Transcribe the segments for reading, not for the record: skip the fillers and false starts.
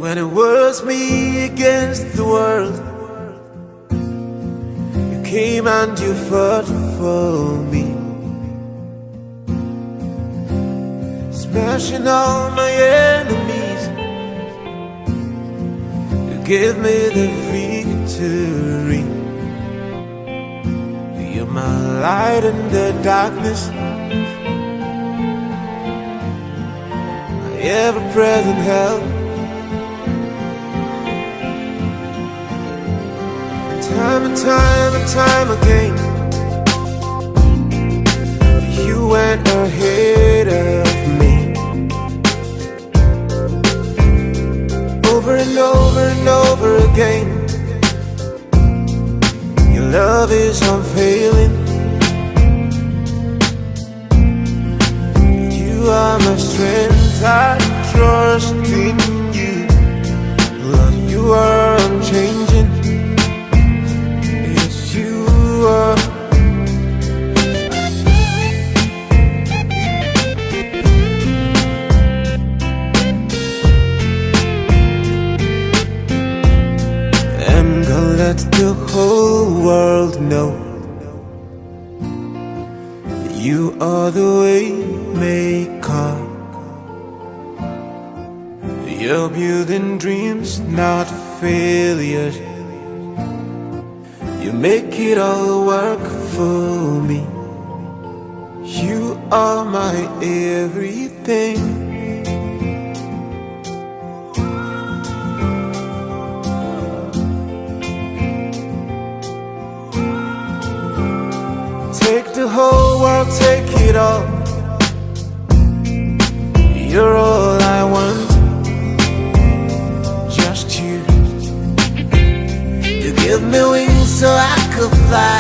When it was me against the world, you came and you fought for me, smashing all my enemies. You gave me the victory. You're my light in the darkness, my ever-present help. Time and time again, you went ahead of me. Over and over again, your love is unfailing. You are my strength, I trust in you. Lord, you are unchanging. Yes, you are. I'm gonna let the whole world know you are the way maker. You're building dreams, not failures. You make it all work for me. You are my everything. Take the whole world, take it all. You're all I want, just you. You give me wings so I could fly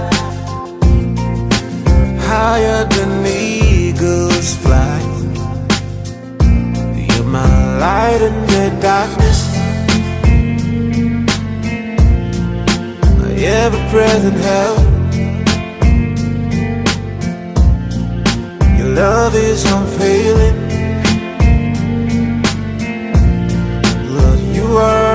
higher than eagles fly. You're my light in the darkness, my ever-present help. Your love is unfailing. Lord, you are